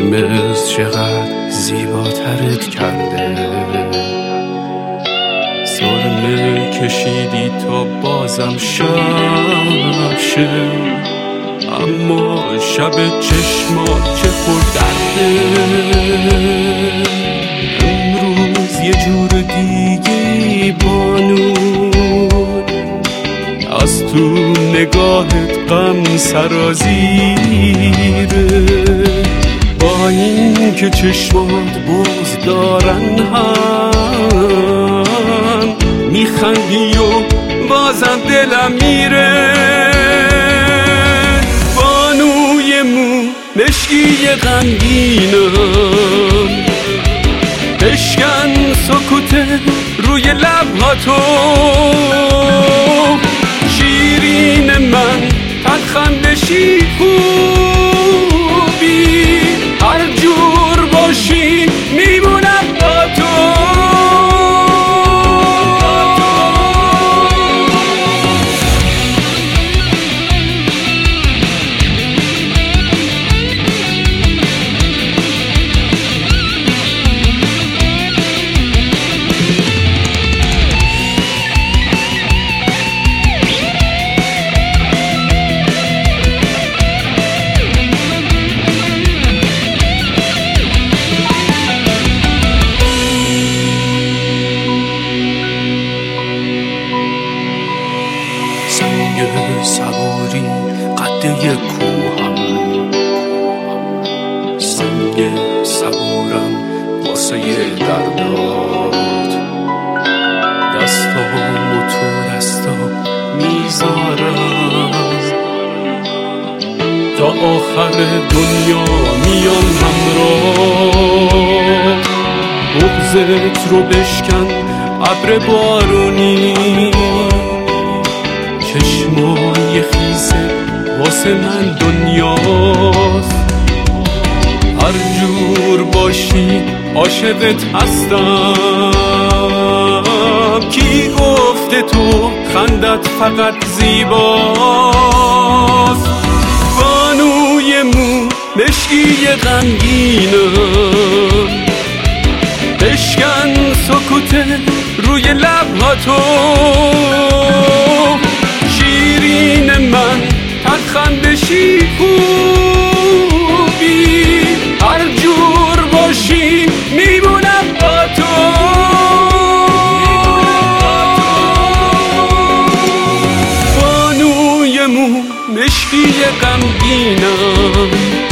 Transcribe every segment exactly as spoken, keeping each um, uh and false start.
قرمز چقدر زیباترت کرده، سرمه کشیدی تا بازم شب شه، اما شب چشمات چه پردرده. امروز یه جور دیگه بانون، از تو نگاهت غم سرازیره، با این که چشمات بغض دارن هم میخندی و بازم دلم میره. بانوی مو مشکی غمگینم، بشکن سکوت روی لبهاتو، شیرین من تلخم بشی خوبی، هر جور باشی میمونم با تو. صبوری قد یک کوهم، سنگ صبورم واسه دردات، دستامو تو دستا میذارم، تا آخر دنیا میام همراه. بغضت رو بشکن ابر بارونی، چشمای خیزه واسه من دنیاست، هر جور باشی عاشقت هستم. کی گفته تو خندت فقط زیباست؟ بانوی مو مشکی غمگینم، بشکن سکوت روی لبهاتو، شیرین من تلخم بشی خوبی، هر جور باشی میمونم با تو. بانوی مو مشکی غمگینم،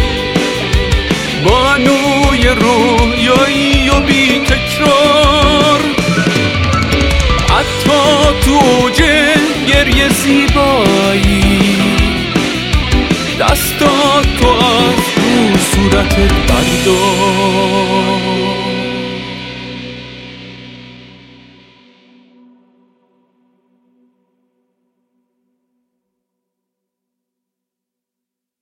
بانوی رویایی و بی تکرار، حتی تو اوج گریه زیبایی، دستات تو از رو صورتت بردار.